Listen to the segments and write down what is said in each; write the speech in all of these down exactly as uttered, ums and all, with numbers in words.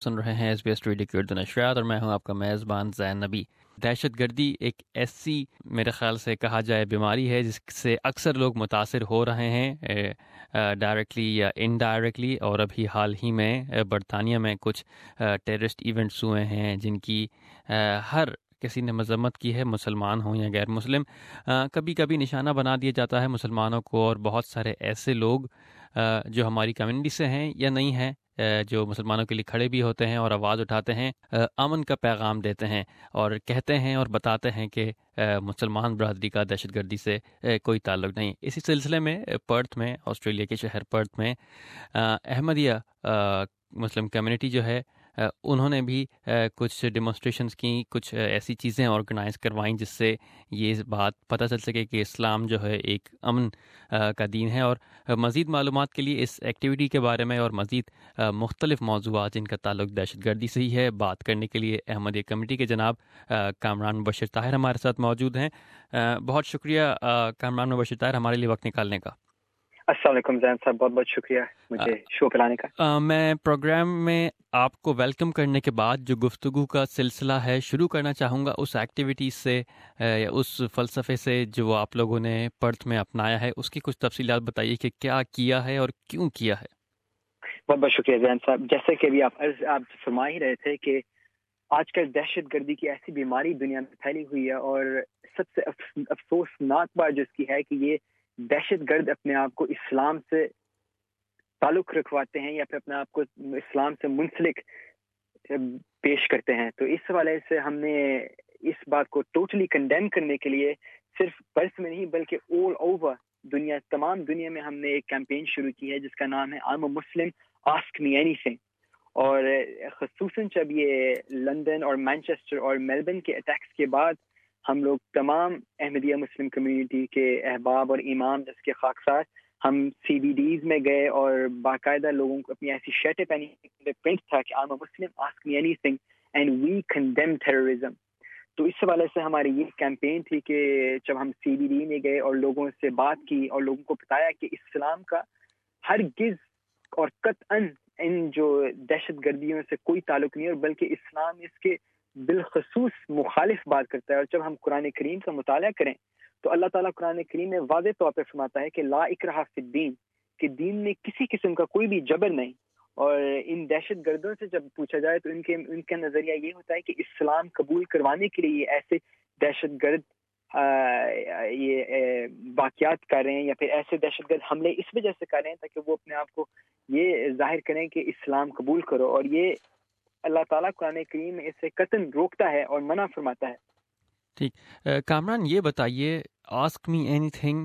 سن رہے ہیں S B S radio کی اردو نشریات اور میں ہوں آپ کا میزبان زین نبی۔ دہشت گردی ایک ایسی میرے خیال سے کہا جائے بیماری ہے جس سے اکثر لوگ متاثر ہو رہے ہیں ڈائریکٹلی یا انڈائریکٹلی، اور ابھی حال ہی میں برطانیہ میں کچھ ٹیررسٹ ایونٹس ہوئے ہیں جن کی ہر کسی نے مذمت کی ہے، مسلمان ہوں یا غیر مسلم۔ کبھی کبھی نشانہ بنا دیا جاتا ہے مسلمانوں کو، اور بہت سارے ایسے لوگ جو ہماری کمیونٹی سے ہیں یا نہیں ہیں، جو مسلمانوں کے لیے کھڑے بھی ہوتے ہیں اور آواز اٹھاتے ہیں، امن کا پیغام دیتے ہیں اور کہتے ہیں اور بتاتے ہیں کہ مسلمان برادری کا دہشت گردی سے کوئی تعلق نہیں۔ اسی سلسلے میں پرتھ میں، آسٹریلیا کے شہر پرتھ میں، احمدیہ مسلم کمیونٹی جو ہے انہوں نے بھی کچھ ڈیمونسٹریشنز کی، کچھ ایسی چیزیں آرگنائز کروائیں جس سے یہ بات پتہ چل سکے کہ اسلام جو ہے ایک امن کا دین ہے۔ اور مزید معلومات کے لیے اس ایکٹیویٹی کے بارے میں اور مزید مختلف موضوعات جن کا تعلق دہشت گردی سے ہی ہے بات کرنے کے لیے احمدیہ کمیٹی کے جناب کامران مبشر طاہر ہمارے ساتھ موجود ہیں۔ بہت شکریہ کامران مبشر طاہر ہمارے لیے وقت نکالنے کا۔ السلام علیکم زین صاحب، بہت بہت شکریہ مجھے شو پہ لانے کا۔ میں پروگرام میں آپ کو ویلکم کرنے کے بعد جو گفتگو کا سلسلہ ہے شروع کرنا چاہوں گا اس ایکٹیویٹیز سے یا اس فلسفے سے جو آپ لوگوں نے پرتھ میں اپنایا ہے، اس کی کچھ تفصیلات بتائیے کہ کیا کیا ہے اور کیوں کیا ہے۔ بہت بہت شکریہ زین صاحب۔ جیسے کہ ابھی آپ عرض آپ فرما ہی رہے تھے کہ آج کل دہشت گردی کی ایسی بیماری دنیا میں پھیلی ہوئی ہے، اور سب سے افسوسناک بات جو اس کی ہے کہ یہ دہشت گرد اپنے آپ کو اسلام سے تعلق رکھواتے ہیں یا پھر اپنے آپ کو اسلام سے منسلک پیش کرتے ہیں۔ تو اس حوالے سے ہم نے اس بات کو ٹوٹلی کنڈیم کرنے کے لیے صرف پرتھ میں نہیں بلکہ آل اوور دنیا، تمام دنیا میں ہم نے ایک کیمپین شروع کی ہے جس کا نام ہے I am a Muslim ask me any تھنگ۔ اور خصوصاً جب یہ لندن اور مانچسٹر اور میلبرن کے اٹیکس کے بعد ہم لوگ تمام احمدیہ مسلم کمیونٹی کے احباب اور امام جس کے خاکسار ہم سی بی ڈیز میں گئے اور باقاعدہ لوگوں کو اپنی ایسی شرٹیں پہنی پرنٹ تھا کہ I am a Muslim ask me any thing and we condemn terrorism. تو اس حوالے سے ہماری یہ کیمپین تھی کہ جب ہم سی بی ڈی میں گئے اور لوگوں سے بات کی اور لوگوں کو بتایا کہ اسلام کا ہرگز اور قطعاً ان جو دہشت گردیوں سے کوئی تعلق نہیں ہے، اور بلکہ اسلام اس کے بالخصوص مخالف بات کرتا ہے۔ اور جب ہم قرآن کریم کا مطالعہ کریں تو اللہ تعالیٰ قرآن کریم میں واضح طور پہ فرماتا ہے کہ لا اکراہ فی الدین، کہ دین میں کسی قسم کا کوئی بھی جبر نہیں۔ اور ان دہشت گردوں سے جب پوچھا جائے تو ان کے ان کا نظریہ یہ ہوتا ہے کہ اسلام قبول کروانے کے لیے یہ ایسے دہشت گرد یہ واقعات کر رہے ہیں یا پھر ایسے دہشت گرد حملے اس وجہ سے کر رہے ہیں تاکہ وہ اپنے آپ کو یہ ظاہر کریں کہ اسلام قبول کرو، اور یہ اللہ تعالیٰ قرآن کریم میں اسے قطعاً روکتا ہے اور منع فرماتا ہے۔ ٹھیک، کامران یہ بتائیے، آسک می اینی تھنگ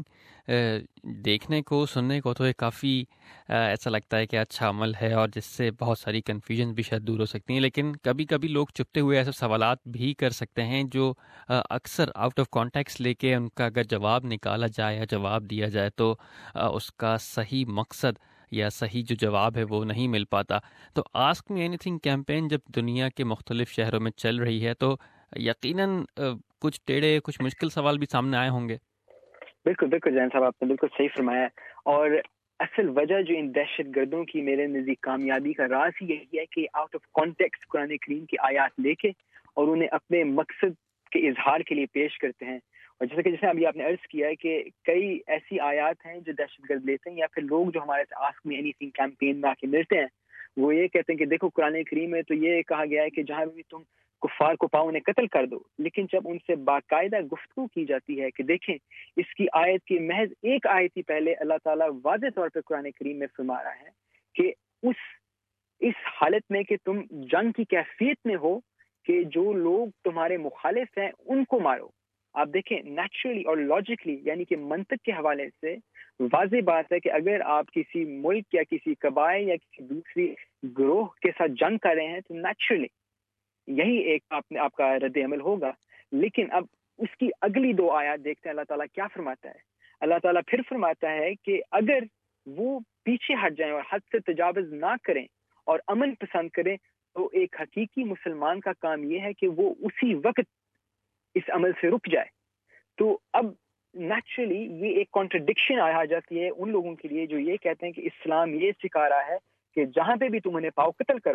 دیکھنے کو سننے کو تو یہ کافی ایسا لگتا ہے کہ اچھا عمل ہے اور جس سے بہت ساری کنفیوژن بھی شاید دور ہو سکتی ہیں، لیکن کبھی کبھی لوگ چھپتے ہوئے ایسے سوالات بھی کر سکتے ہیں جو اکثر آؤٹ آف کانٹیکسٹ لے کے ان کا اگر جواب نکالا جائے یا جواب دیا جائے تو اس کا صحیح مقصد یا صحیح جو جواب ہے وہ نہیں مل پاتا۔ تو ask me any thing campaign جب دنیا کے مختلف شہروں میں چل رہی ہے تو یقیناً کچھ ٹیڑھے کچھ مشکل سوال بھی سامنے آئے ہوں گے۔ بالکل بالکل زین صاحب، آپ نے بالکل صحیح فرمایا، اور اصل وجہ جو ان دہشت گردوں کی میرے نزدیک کامیابی کا راز ہی یہی ہے کہ آؤٹ آف کانٹیکسٹ قرآن کریم کی آیات لے کے اور انہیں اپنے مقصد کے اظہار کے لیے پیش کرتے ہیں۔ اور جیسے کہ جیسے ابھی آپ نے عرض کیا ہے کہ کئی ایسی آیات ہیں جو دہشت گرد لیتے ہیں یا پھر لوگ جو ہمارے ask me any thing campaign میں آ کے ملتے ہیں وہ یہ کہتے ہیں کہ دیکھو قرآن کریم میں تو یہ کہا گیا ہے کہ جہاں بھی تم کفار کو پاؤ انہیں قتل کر دو، لیکن جب ان سے باقاعدہ گفتگو کی جاتی ہے کہ دیکھیں اس کی آیت کی محض ایک آیت ہی پہلے اللہ تعالیٰ واضح طور پہ قرآن کریم میں فرما رہا ہے کہ اس اس حالت میں کہ تم جنگ کی کیفیت میں ہو کہ جو لوگ تمہارے مخالف ہیں ان کو مارو۔ آپ دیکھیں نیچرلی اور لاجکلی یعنی کہ منطق کے حوالے سے واضح بات ہے کہ اگر آپ کسی ملک یا کسی قبائل یا کسی دوسری گروہ کے ساتھ جنگ کر رہے ہیں تو نیچرلی یہی ایک آپ نے آپ کا رد عمل ہوگا۔ لیکن اب اس کی اگلی دو آیات دیکھتے ہیں اللہ تعالیٰ کیا فرماتا ہے۔ اللہ تعالیٰ پھر فرماتا ہے کہ اگر وہ پیچھے ہٹ جائیں اور حد سے تجاوز نہ کریں اور امن پسند کریں تو ایک حقیقی مسلمان کا کام یہ ہے کہ وہ اسی وقت اس عمل سے رک جائے۔ تو اب نیچرلی یہ ایک کانٹرڈکشن آ جاتی ہے ان لوگوں کے لیے جو یہ کہتے ہیں کہ اسلام یہ سکھا رہا ہے کہ جہاں پہ بھی تم انہیں پاؤ قتل کرو،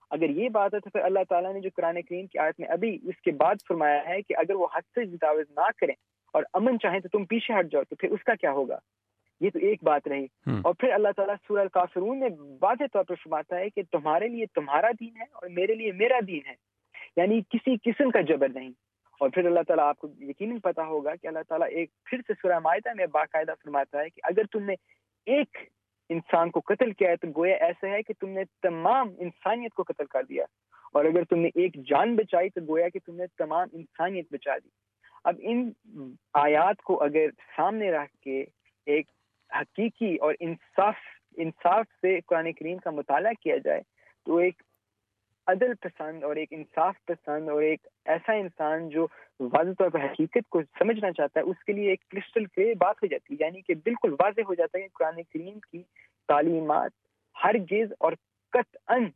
اگر یہ بات ہے تو پھر اللہ تعالیٰ نے جو قرآن کریم کی آیت میں ابھی اس کے بعد فرمایا ہے کہ اگر وہ حد سے تجاوز نہ کریں اور امن چاہیں تو تم پیچھے ہٹ جاؤ، تو پھر اس کا کیا ہوگا؟ یہ تو ایک بات رہی. اور پھر اللہ تعالیٰ سورہ الکافرون میں واضح طور پر فرماتا ہے کہ تمہارے لیے تمہارا دین ہے اور میرے لیے میرا دین ہے، یعنی کسی قسم کا جبر نہیں. اور پھر اللہ تعالیٰ، آپ کو یقیناً پتا ہوگا کہ اللہ تعالیٰ ایک پھر سے سورہ مائدہ میں باقاعدہ فرماتا ہے کہ اگر تم نے ایک انسان کو قتل کیا ہے تو گویا ایسا ہے کہ تم نے تمام انسانیت کو قتل کر دیا، اور اگر تم نے ایک جان بچائی تو گویا کہ تم نے تمام انسانیت بچا دی. اب ان آیات کو اگر سامنے رکھ کے ایک حقیقی اور انصاف انصاف سے قرآن کریم کا مطالعہ کیا جائے تو ایک عدل پسند اور ایک انصاف پسند اور ایک ایسا انسان جو واضح طور پر حقیقت کو سمجھنا چاہتا ہے، اس کے لیے ایک کرسٹل کلیئر بات ہو جاتی ہے، یعنی کہ بالکل واضح ہو جاتا ہے کہ قرآن کریم کی تعلیمات ہرگز اور قطعاً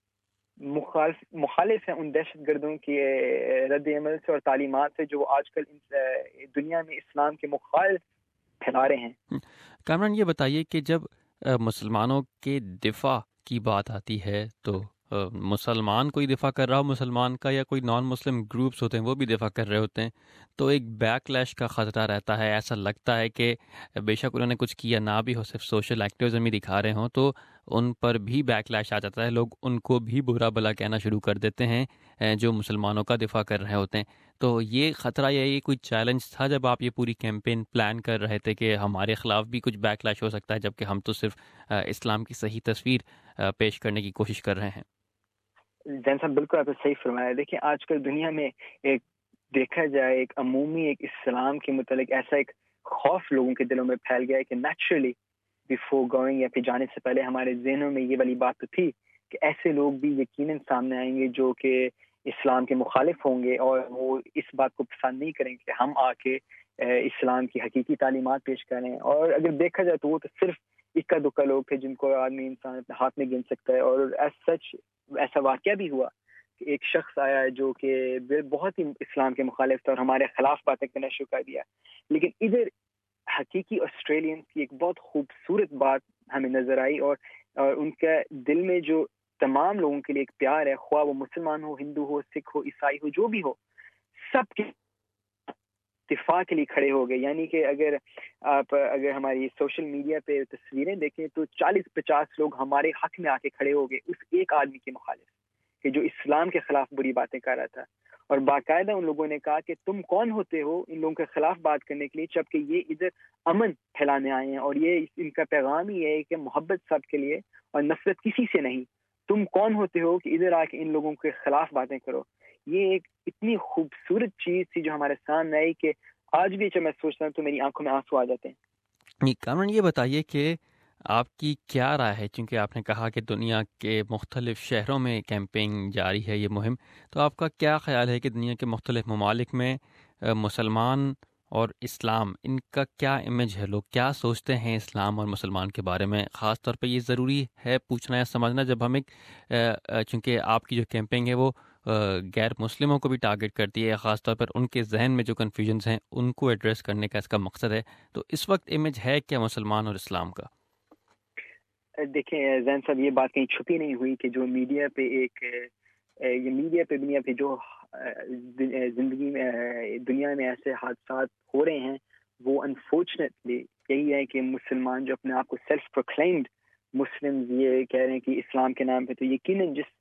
مخالف مخالف ہیں ان دہشت گردوں کے رد عمل سے اور تعلیمات سے جو آج کل دنیا میں اسلام کے مخالف پھیلا رہے ہیں. کامران، یہ بتائیے کہ جب مسلمانوں کے دفاع کی بات آتی ہے تو مسلمان کوئی دفاع کر رہا ہو مسلمان کا، یا کوئی نان مسلم گروپس ہوتے ہیں وہ بھی دفاع کر رہے ہوتے ہیں، تو ایک بیک لیش کا خطرہ رہتا ہے. ایسا لگتا ہے کہ بے شک انہوں نے کچھ کیا نہ بھی ہو، صرف سوشل ایکٹیوزم ہی دکھا رہے ہوں، تو ان پر بھی بیک لیش آ جاتا ہے. لوگ ان کو بھی برا بلا کہنا شروع کر دیتے ہیں جو مسلمانوں کا دفاع کر رہے ہوتے ہیں. تو یہ خطرہ یا یہ کوئی چیلنج تھا جب آپ یہ پوری کیمپین پلان کر رہے تھے کہ ہمارے خلاف بھی کچھ بیک لیش ہو سکتا ہے، جبکہ ہم تو صرف اسلام کی صحیح تصویر پیش کرنے کی کوشش کر رہے ہیں؟ جین صاحب بالکل آپ نے صحیح فرمایا. دیکھیں آج کل دنیا میں ایک دیکھا جائے ایک عمومی ایک اسلام کے متعلق ایسا ایک خوف لوگوں کے دلوں میں پھیل گیا ہے کہ نیچرلی بیفور گوئنگ یا پھر جانے سے پہلے ہمارے ذہنوں میں یہ والی بات تو تھی کہ ایسے لوگ بھی یقیناً سامنے آئیں گے جو کہ اسلام کے مخالف ہوں گے اور وہ اس بات کو پسند نہیں کریں کہ ہم آ کے اسلام کی حقیقی تعلیمات پیش کریں. اور اگر دیکھا جائے تو وہ تو صرف اکا دکا لوگ تھے جن کو آدمی انسان اپنے ہاتھ میں گن سکتا ہے. اور ایز سچ ایسا واقعہ بھی ہوا کہ ایک شخص آیا جو کہ بہت ہی اسلام کے مخالف تھا اور ہمارے خلاف باتیں کرنا شروع کر دیا. لیکن ادھر حقیقی آسٹریلین کی ایک بہت خوبصورت بات ہمیں نظر آئی، اور اور ان کے دل میں جو تمام لوگوں کے لیے ایک پیار ہے، خواہ وہ مسلمان ہو، ہندو ہو، سکھ ہو، عیسائی ہو، جو بھی ہو، سب کے دفاع کے لیے کھڑے ہو گئے. یعنی کہ اگر آپ اگر ہماری سوشل میڈیا پہ تصویریں دیکھیں تو چالیس پچاس لوگ ہمارے حق میں آ کے کھڑے ہو گئے اس ایک آدمی کے مخالف کہ جو اسلام کے خلاف بری باتیں کر رہا تھا. اور باقاعدہ ان لوگوں نے کہا کہ تم کون ہوتے ہو ان لوگوں کے خلاف بات کرنے کے لیے، جبکہ یہ ادھر امن پھیلانے آئے ہیں اور یہ ان کا پیغام ہی ہے کہ محبت سب کے لیے اور نفرت کسی سے نہیں. تم کون ہوتے ہو کہ ادھر آ کے ان لوگوں کے خلاف باتیں کرو. یہ ایک اتنی خوبصورت چیز تھی جو ہمارے سامنے آئی کہ آج بھی جب میں سوچتا ہوں تو میری آنکھوں میں آنسو آ جاتے ہیں. کامران، یہ بتائیے کہ آپ کی کیا رائے ہے، چونکہ آپ نے کہا کہ دنیا کے مختلف شہروں میں کیمپینگ جاری ہے یہ مہم، تو آپ کا کیا خیال ہے کہ دنیا کے مختلف ممالک میں مسلمان اور اسلام ان کا کیا امیج ہے؟ لوگ کیا سوچتے ہیں اسلام اور مسلمان کے بارے میں؟ خاص طور پہ یہ ضروری ہے پوچھنا یا سمجھنا جب ہم ایک چونکہ آپ کی جو کیمپینگ ہے وہ غیر مسلموں کو بھی ٹارگٹ کرتی ہے، خاص طور پر ان کے ذہن میں جو کنفیوژنز ہیں ان کو ایڈریس کرنے کا اس کا مقصد ہے، تو اس وقت امیج ہے کیا مسلمان اور اسلام کا؟ دیکھیں زین صاحب، یہ بات کہیں چھپی نہیں ہوئی کہ جو میڈیا پہ ایک یہ میڈیا پہ دنیا پہ جو زندگی میں دنیا میں ایسے حادثات ہو رہے ہیں وہ انفارچونیٹلی یہی ہے کہ مسلمان جو اپنے آپ کو سیلف پروکلیمڈ مسلم یہ کہہ رہے ہیں کہ اسلام کے نام پہ، تو یقیناً جس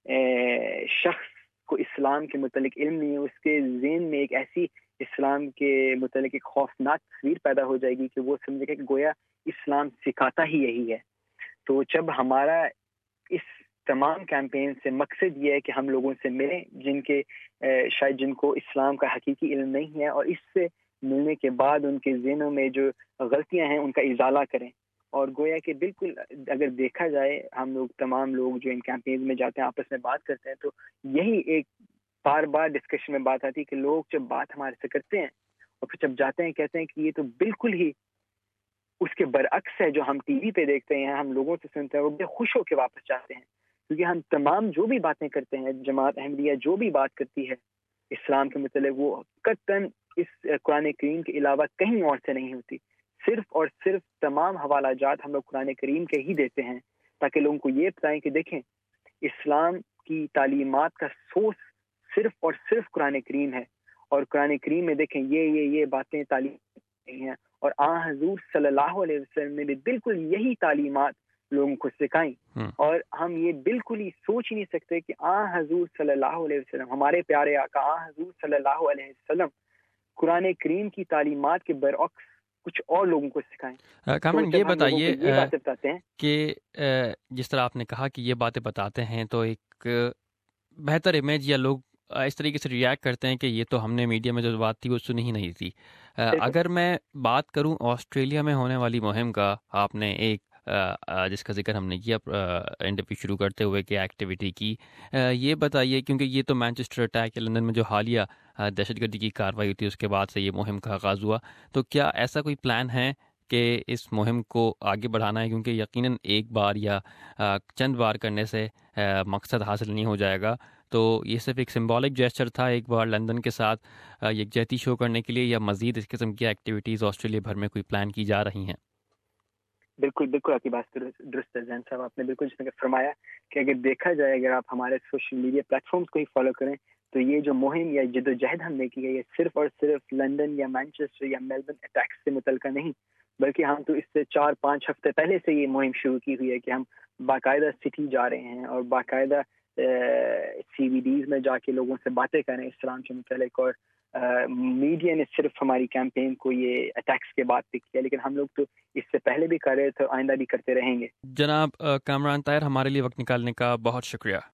شخص کو اسلام کے متعلق علم نہیں ہے اس کے ذہن میں ایک ایسی اسلام کے متعلق ایک خوفناک تصویر پیدا ہو جائے گی کہ وہ سمجھے گا کہ گویا اسلام سکھاتا ہی یہی ہے. تو جب ہمارا اس تمام کیمپین سے مقصد یہ ہے کہ ہم لوگوں سے ملیں جن کے شاید جن کو اسلام کا حقیقی علم نہیں ہے، اور اس سے ملنے کے بعد ان کے ذہنوں میں جو غلطیاں ہیں ان کا ازالہ کریں. اور گویا کہ بالکل اگر دیکھا جائے ہم لوگ تمام لوگ جو ان کیمپین میں جاتے ہیں آپس میں بات کرتے ہیں تو یہی ایک بار بار ڈسکشن میں بات آتی ہے کہ لوگ جب بات ہمارے سے کرتے ہیں اور پھر جب جاتے ہیں کہتے ہیں کہ یہ تو بالکل ہی اس کے برعکس ہے جو ہم ٹی وی پہ دیکھتے ہیں، ہم لوگوں سے سنتے ہیں، وہ بے خوش ہو کے واپس جاتے ہیں. کیونکہ ہم تمام جو بھی باتیں کرتے ہیں، جماعت احمدیہ جو بھی بات کرتی ہے اسلام کے متعلق، وہ قطعاً اس قرآن کریم کے علاوہ کہیں اور سے نہیں ہوتی. صرف اور صرف تمام حوالہ جات ہم لوگ قرآن کریم کے ہی دیتے ہیں تاکہ لوگوں کو یہ بتائیں کہ دیکھیں اسلام کی تعلیمات کا سورس صرف اور صرف قرآن کریم ہے، اور قرآن کریم میں دیکھیں یہ یہ یہ باتیں تعلیم ہیں، اور آن حضور صلی اللہ علیہ وسلم نے بھی بالکل یہی تعلیمات لوگوں کو سکھائیں، اور ہم یہ بالکل ہی سوچ ہی نہیں سکتے کہ آن حضور صلی اللہ علیہ وسلم، ہمارے پیارے آقا آن حضور صلی اللہ علیہ وسلم قرآن کریم کی تعلیمات کے برعکس کچھ اور لوگوں کو سکھائیں۔ کامران یہ بتائیے یہ باتیں بتاتے ہیں کہ جس طرح آپ نے کہا کہ یہ باتیں بتاتے ہیں تو ایک بہتر امیج یا لوگ اس طریقے سے ریئیکٹ کرتے ہیں کہ یہ تو ہم نے میڈیا میں جو بات تھی وہ سنی ہی نہیں تھی۔ اگر میں بات کروں آسٹریلیا میں ہونے والی مہم کا، آپ نے ایک جس کا ذکر ہم نے کیا انٹرویو شروع کرتے ہوئے کہ ایکٹیویٹی کی، یہ بتائیے کیونکہ یہ تو مانچسٹر اٹیک یا لندن میں جو حالیہ دہشت گردی کی کارروائی ہوئی تھی اس کے بعد سے یہ مہم کا آغاز ہوا، تو کیا ایسا کوئی پلان ہے کہ اس مہم کو آگے بڑھانا ہے؟ کیونکہ یقیناً ایک بار یا چند بار کرنے سے مقصد حاصل نہیں ہو جائے گا، تو یہ صرف ایک سمبولک جیسچر تھا ایک بار لندن کے ساتھ یکجہتی شو کرنے کے لیے، یا مزید اس قسم کی ایکٹیویٹیز آسٹریلیا بھر میں کوئی پلان کی جا رہی ہیں؟ بالکل بالکل آپ کی بات درست ہے زین صاحب، آپ نے بالکل جس نے فرمایا کہ اگر دیکھا جائے، اگر آپ ہمارے سوشل میڈیا پلیٹ فارمز کو ہی فالو کریں تو یہ جو مہم یا جدوجہد ہم نے کی ہے یہ صرف اور صرف لندن یا مانچسٹر یا میلبرن اٹیکس سے متعلقہ نہیں، بلکہ ہم تو اس سے چار پانچ ہفتے پہلے سے یہ مہم شروع کی ہوئی ہے کہ ہم باقاعدہ سٹی جا رہے ہیں اور باقاعدہ سی وی ڈیز میں جا کے لوگوں سے باتیں کریں اسلام سے متعلق، اور میڈیا نے صرف ہماری کیمپین کو یہ اٹیکس کے بعد پک کیا، لیکن ہم لوگ تو اس سے پہلے بھی کر رہے تھے، آئندہ بھی کرتے رہیں گے۔ جناب کامران طاہر، ہمارے لیے وقت نکالنے کا بہت شکریہ۔